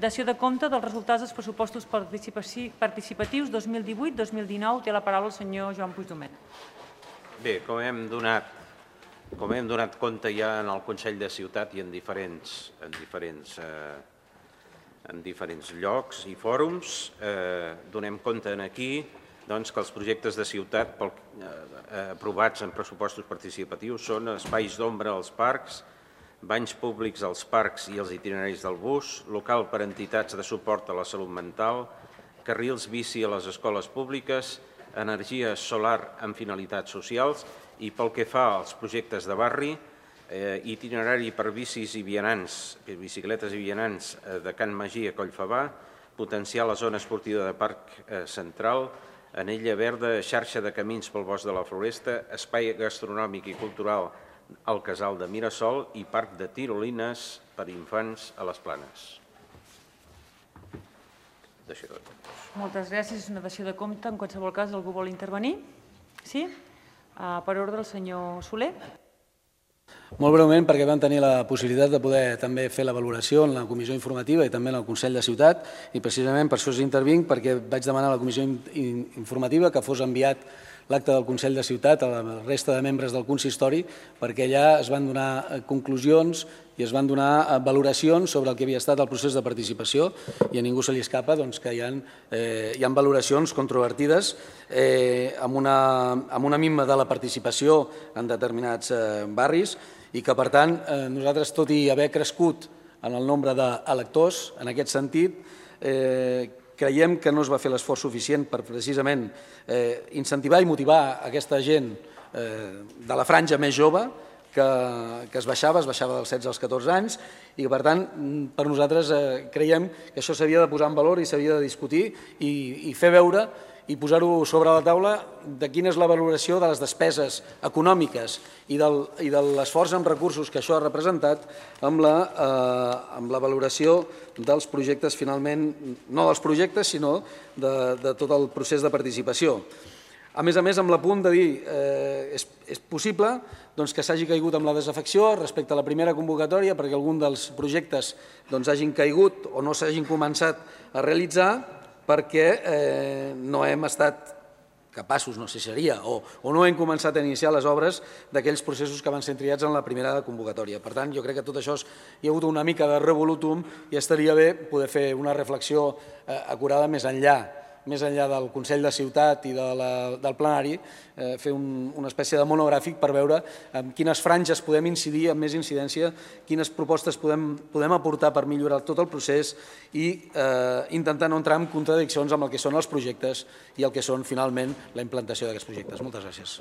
dació de compte dels resultats dels pressupostos participatius 2018-2019. Té la paraula el senyor Joan Puigdomènech. Bé, com hem donat compte ja en el Consell de Ciutat i en diferents llocs i fòrums, donem compte aquí que els projectes de ciutat aprovats en pressupostos participatius són espais d'ombra als parcs, banys públics als parcs i als itineraris del bus, local per a entitats de suport a la salut mental, carrils bici a les escoles públiques, energia solar amb finalitats socials i pel que fa als projectes de barri, itinerari per bicis i vianants, bicicletes i vianants de Can Magí a Collfabà, potenciar la zona esportiva de Parc Central, anella verda, xarxa de camins pel bosc de la Floresta, espai gastronòmic i cultural al Casal de Mirasol i parc de tirolines per infants a les Planes. Moltes gràcies. És una dació de compte. En qualsevol cas, algú vol intervenir? Sí? Per ordre, el senyor Soler. Molt breument, perquè vam tenir la possibilitat de poder també fer la valoració en la comissió informativa i també en el Consell de Ciutat, i precisament per això us intervinc, perquè vaig demanar a la comissió informativa que fos enviat l'acte del Consell de Ciutat a la resta de membres del consistori, perquè allà es van donar conclusions i es van donar valoracions sobre el que havia estat el procés de participació, i a ningú se li escapa que hi ha valoracions controvertides amb una minva de la participació en determinats barris, i que, per tant, nosaltres, tot i haver crescut en el nombre d'electors, en aquest sentit, creiem que no es va fer l'esforç suficient per precisament incentivar i motivar aquesta gent de la franja més jove que es baixava dels 16 als 14 anys, i que, per tant, per nosaltres creiem que això s'havia de posar en valor i s'havia de discutir i fer veure i posar-ho sobre la taula de quina és la valoració de les despeses econòmiques i de l'esforç en recursos que això ha representat amb la valoració dels projectes, finalment, no dels projectes, sinó de tot el procés de participació. A més, amb l'apunt de dir és possible que s'hagi caigut amb la desafecció respecte a la primera convocatòria perquè algun dels projectes hagin caigut o no s'hagin començat a realitzar perquè no hem estat capaços, no sé si seria, o no hem començat a iniciar les obres d'aquells processos que van ser triats en la primera convocatòria. Per tant, jo crec que tot això hi ha hagut una mica de revolutum i estaria bé poder fer una reflexió acurada més enllà del Consell de Ciutat i del plenari, fer una espècie de monogràfic per veure en quines franges podem incidir amb més incidència, quines propostes podem aportar per millorar tot el procés i intentar no entrar en contradiccions amb el que són els projectes i el que són, finalment, la implantació d'aquests projectes. Moltes gràcies.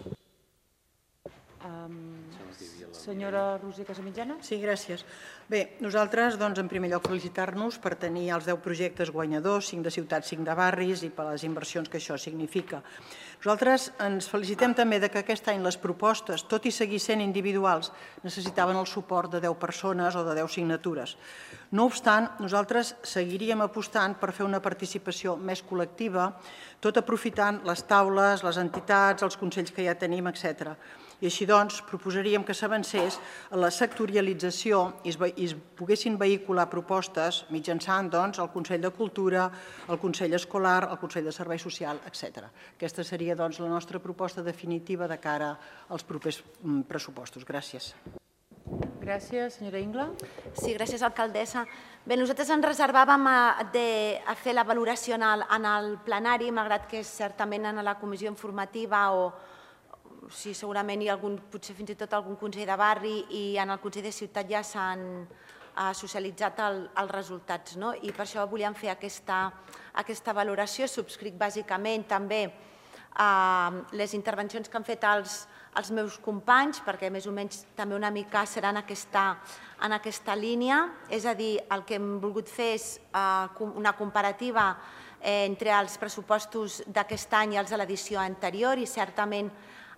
Senyora Roser Casamitjana. Sí, gràcies. Bé, nosaltres, en primer lloc, felicitar-nos per tenir els 10 projectes guanyadors, 5 de ciutats, 5 de barris, i per les inversions que això significa. Nosaltres ens felicitem també que aquest any les propostes, tot i seguir sent individuals, necessitaven el suport de 10 persones o de 10 signatures. No obstant, nosaltres seguiríem apostant per fer una participació més col·lectiva, tot aprofitant les taules, les entitats, els consells que ja tenim, etc. I així, proposaríem que s'avancés a la sectorialització i es poguessin vehicular propostes mitjançant el Consell de Cultura, el Consell Escolar, el Consell de Serveis Socials, etc. Aquesta seria la nostra proposta definitiva de cara als propers pressupostos. Gràcies. Gràcies. Senyora Ingla. Sí, gràcies, alcaldessa. Bé, nosaltres ens reservàvem a fer la valoració en el plenari, malgrat que certament en la comissió informativa o sí, segurament hi ha potser fins i tot algun consell de barri i en el Consell de Ciutat ja s'han socialitzat els resultats. I per això volíem fer aquesta valoració. Subscric bàsicament també les intervencions que han fet els meus companys, perquè més o menys també una mica serà en aquesta línia. És a dir, el que hem volgut fer és una comparativa entre els pressupostos d'aquest any i els de l'edició anterior, i certament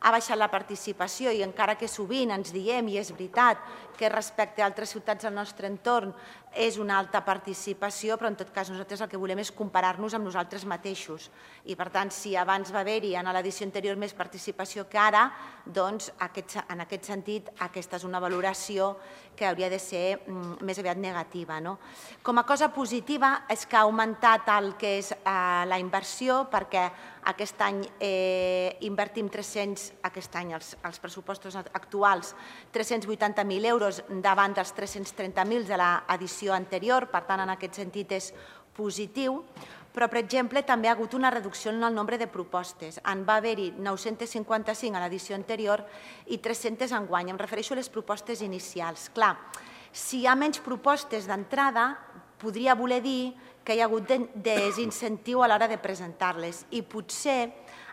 ha baixat la participació i encara que sovint ens diem, i és veritat, que respecte a altres ciutats del nostre entorn és una alta participació, però en tot cas nosaltres el que volem és comparar-nos amb nosaltres mateixos. I per tant, si abans va haver-hi en l'edició anterior més participació que ara, doncs en aquest sentit aquesta és una valoració que hauria de ser més aviat negativa. Com a cosa positiva és que ha augmentat el que és la inversió, perquè aquest any invertim 300, aquest any els pressupostos actuals, 380.000 euros davant dels 330.000 de l'edició anterior, per tant en aquest sentit és positiu, però per exemple també ha hagut una reducció en el nombre de propostes. En va haver-hi 955 a l'edició anterior i 300 enguany. Em refereixo a les propostes inicials. Clar, si hi ha menys propostes d'entrada, podria voler dir que hi ha hagut desincentiu a l'hora de presentar-les i potser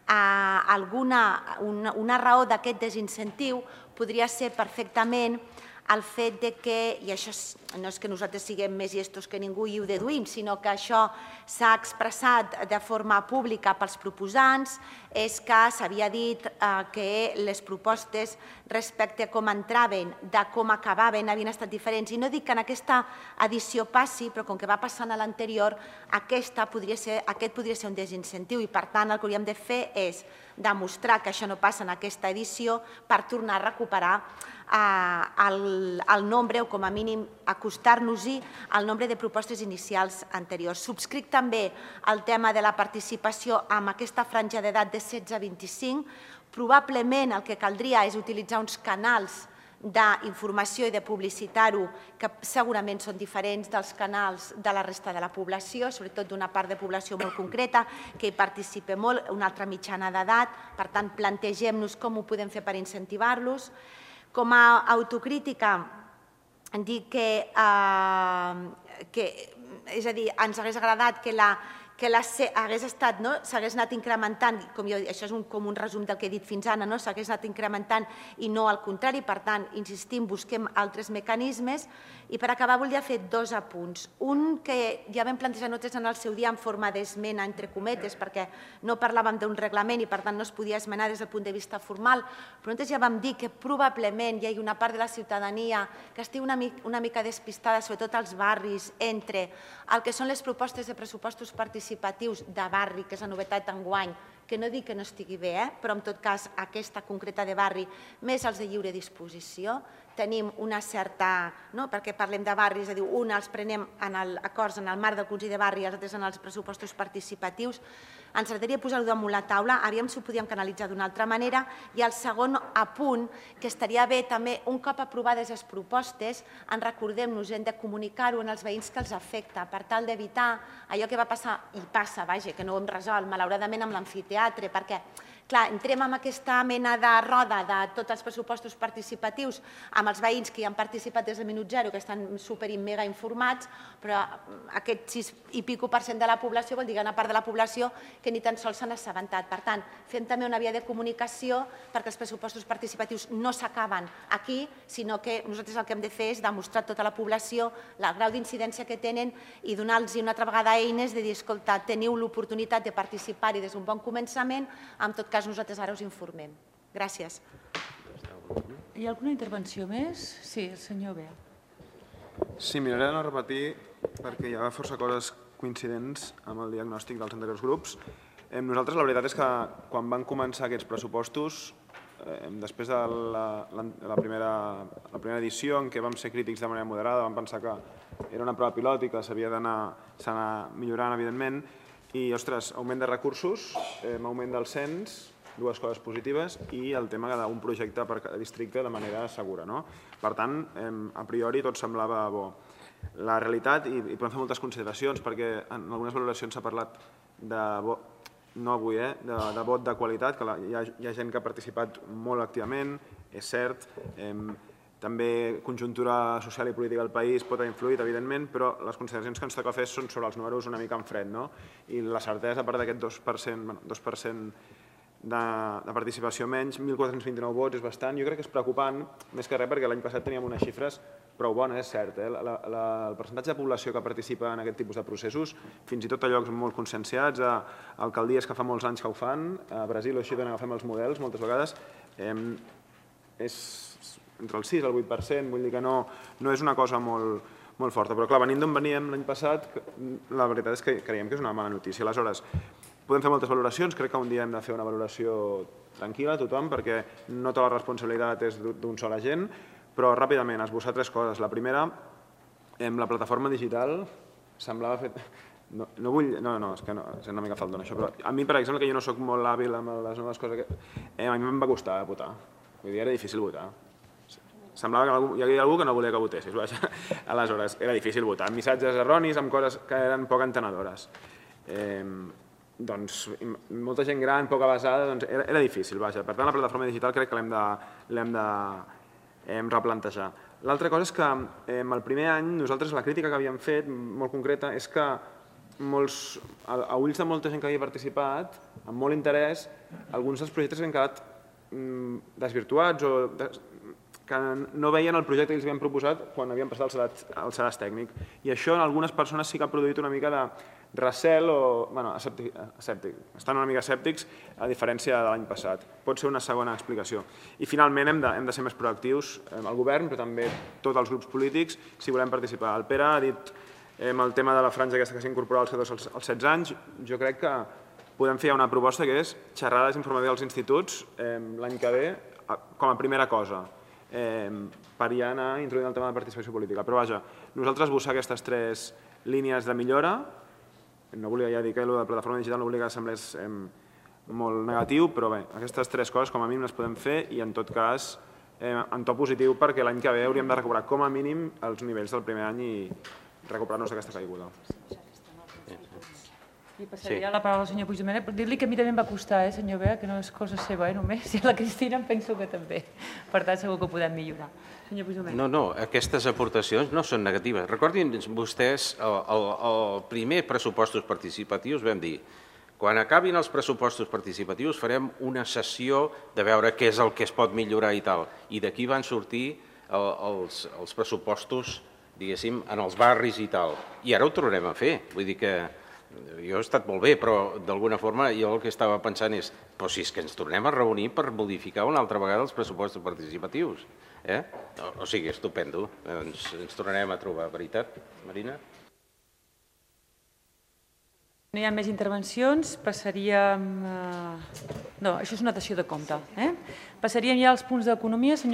una raó d'aquest desincentiu podria ser perfectament el fet que, i això no és que nosaltres siguem més llestos que ningú i ho deduïm, sinó que això s'ha expressat de forma pública pels proposants, és que s'havia dit que les propostes respecte a com entraven, de com acabaven, havien estat diferents. I no dic que en aquesta edició passi, però com que va passant a l'anterior, aquest podria ser un desincentiu i per tant el que hauríem de fer és demostrar que això no passa en aquesta edició per tornar a recuperar el nombre o com a mínim acostar-nos-hi al nombre de propostes inicials anteriors. Subscric també el tema de la participació amb aquesta franja d'edat de 16 a 25. Probablement el que caldria és utilitzar uns canals d'informació i de publicitar-ho que segurament són diferents dels canals de la resta de la població, sobretot d'una part de població molt concreta que hi participa molt, una altra mitjana d'edat. Per tant, plantegem-nos com ho podem fer per incentivar-los. Com a autocrítica, dir que és a dir, ens hagués agradat que s'hagués anat incrementant, això és com un resum del que he dit fins ara, s'hagués anat incrementant i no al contrari. Per tant, insistim, busquem altres mecanismes. I per acabar volia fer dos apunts. Un que ja vam plantejar nosaltres en el seu dia en forma d'esmena, entre cometes, perquè no parlàvem d'un reglament i per tant no es podia esmenar des del punt de vista formal, però nosaltres ja vam dir que probablement hi ha una part de la ciutadania que estigui una mica despistada, sobretot als barris, entre el que són les propostes de pressupostos participatius de barri, que és la novetat enguany, que no dic que no estigui bé, però en tot cas aquesta concreta de barri, més els de lliure disposició, tenim una certa, perquè parlem de barris, és a dir, els prenem en acords en el marc del Consell de Barri i els altres en els pressupostos participatius. Ens agradaria posar-ho damunt la taula, aviam si ho podíem canalitzar d'una altra manera. I el segon apunt, que estaria bé també, un cop aprovades les propostes, en recordem-nos, hem de comunicar-ho als veïns que els afecta, per tal d'evitar allò que va passar, i passa, vaja, que no ho hem resolt, malauradament, amb l'amfiteatre, perquè clar, entrem en aquesta mena de roda de tots els pressupostos participatius amb els veïns que hi han participat des del minut zero, que estan super i mega informats, però aquest 6 i pico % de la població vol dir que hi ha una part de la població que ni tan sols s'han assabentat. Per tant, fem també una via de comunicació perquè els pressupostos participatius no s'acaben aquí, sinó que nosaltres el que hem de fer és demostrar a tota la població el grau d'incidència que tenen i donar-los una altra vegada eines de dir, escolta, teniu l'oportunitat de participar-hi des d'un bon començament, en tot cas nosaltres ara us informem. Gràcies. Hi ha alguna intervenció més? Sí, el senyor Bea. Sí, miraré de no repetir perquè hi ha força coses coincidents amb el diagnòstic dels anteriors grups. Nosaltres la veritat és que quan van començar aquests pressupostos, després de la primera edició en què vam ser crítics de manera moderada, vam pensar que era una prova pilot i que s'havia d'anar millorant, evidentment, i, ostres, augment de recursos, augment del cens, dues coses positives, i el tema d'un projecte per cada districte de manera segura. Per tant, a priori tot semblava bo. La realitat, i podem fer moltes consideracions, perquè en algunes valoracions s'ha parlat de, no avui, de vot de qualitat, que hi ha gent que ha participat molt activament, és cert, també conjuntura social i política del país pot haver influït, evidentment, però les consideracions que ens toca fer són sobre els números una mica en fred, i la certesa, a part d'aquest 2% de participació menys, 1.429 vots és bastant. Jo crec que és preocupant, més que res perquè l'any passat teníem unes xifres prou bones, és cert. El percentatge de població que participa en aquest tipus de processos, fins i tot a llocs molt conscienciats, a alcaldies que fa molts anys que ho fan, a Brasil o així d'on agafem els models moltes vegades, és entre el 6 i el 8%, vull dir que no és una cosa molt forta. Però clar, venint d'on veníem l'any passat, la veritat és que creiem que és una mala notícia. Aleshores, podem fer moltes valoracions, crec que un dia hem de fer una valoració tranquil·la a tothom, perquè no tota la responsabilitat és d'un sol agent, però ràpidament, esbossar 3 coses. La primera, la plataforma digital semblava fet... No, és que no, és una mica faldona això, però a mi, per exemple, que jo no soc molt hàbil amb les noves coses, a mi em va costar votar. Vull dir, era difícil votar. Semblava que hi havia algú que no volia que votessis. Aleshores, era difícil votar. Amb missatges erronis, amb coses que eren poc entenedores. Doncs molta gent gran, poc avasada, doncs era difícil. Per tant, la plataforma digital crec que l'hem de replantejar. L'altra cosa és que el primer any nosaltres la crítica que havíem fet, molt concreta, és que a ulls de molta gent que havia participat, amb molt interès, alguns dels projectes havien quedat desvirtuats o que no veien el projecte que els havíem proposat quan havien passat el sedàs tècnic. I això en algunes persones sí que ha produït una mica de recel o escèptic. Estan una mica escèptics a diferència de l'any passat. Pot ser una segona explicació. I finalment hem de ser més proactius, el govern, però també tots els grups polítics, si volem participar. El Pere ha dit el tema de la franja aquesta que s'incorpora als 14 als 16 anys. Jo crec que podem fer una proposta que és xerrades informatives als instituts l'any que ve com a primera cosa, per ja anar introduint el tema de participació política. Però vaja, nosaltres buscar aquestes 3 línies de millora, no volia ja dir que la plataforma digital no volia que semblés molt negatiu, però bé, aquestes 3 coses com a mínim les podem fer i en tot cas en to positiu perquè l'any que ve hauríem de recuperar com a mínim els nivells del primer any i recuperar-nos d'aquesta caiguda. I passaria la paraula al senyor Puigdomènech per dir-li que a mi també em va costar, senyor Bea, que no és cosa seva, només. I a la Cristina em penso que també. Per tant, segur que ho podem millorar. Senyor Puigdomènech. No, aquestes aportacions no són negatives. Recordin vostès, el primer pressupostos participatius vam dir quan acabin els pressupostos participatius farem una sessió de veure què és el que es pot millorar i tal. I d'aquí van sortir els pressupostos, diguéssim, en els barris i tal. I ara ho tornarem a fer. Vull dir que jo he estat molt bé, però d'alguna forma jo el que estava pensant és si és que ens tornem a reunir per modificar una altra vegada els pressupostos participatius. O sigui, estupendo. Ens tornarem a trobar, veritat, Marina? No hi ha més intervencions, passaríem... No, això és una dació de compte. Passaríem ja als punts d'economia.